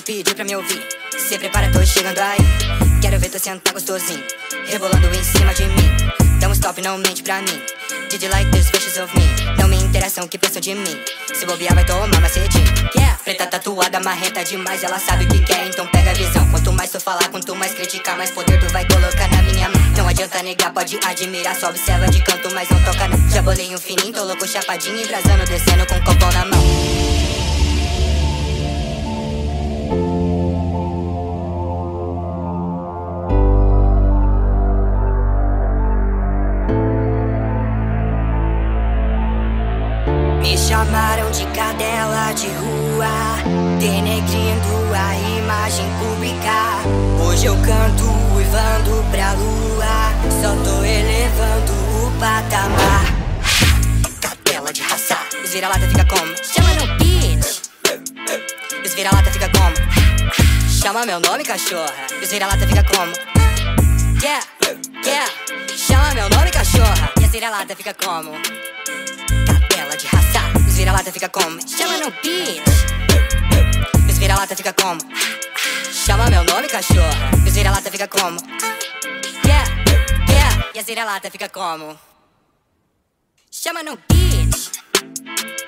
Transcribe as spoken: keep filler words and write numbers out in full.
pedi pra me ouvir. Se prepara, tô chegando aí. Quero ver tu sentar gostosinho, rebolando em cima de mim. Dá um stop, não mente pra mim. Did you like this wishes of me? Não me interessa o que pensam de mim. Se bobear vai tomar macedinho. Yeah. Preta tatuada, marrenta demais, ela sabe o que quer, então pega a visão. Quanto mais tu falar, quanto mais criticar, mais poder tu vai colocar na minha mão. Não adianta negar, pode admirar, só observa de canto, mas não toca não. Já bolei um fininho, tô louco, chapadinho, embrasando, descendo com o copão na mão. Me chamaram de cadela de rua, denegrindo a imagem pública. Hoje eu canto uivando pra lua, só tô elevando o patamar. Cadela de raça, os vira-lata fica como? Chama no beat. Os vira-lata fica como? Chama meu nome, cachorra. Os vira-lata fica como? Yeah, yeah. Chama meu nome, cachorra. E as vira-lata fica como? Cadela de raça, os vira-lata fica como? Chama no beat. Os vira-lata fica como? Chama meu nome, cachorra. Os vira-lata fica como? Yeah, yeah. E as vira-lata fica como? Chama no beat.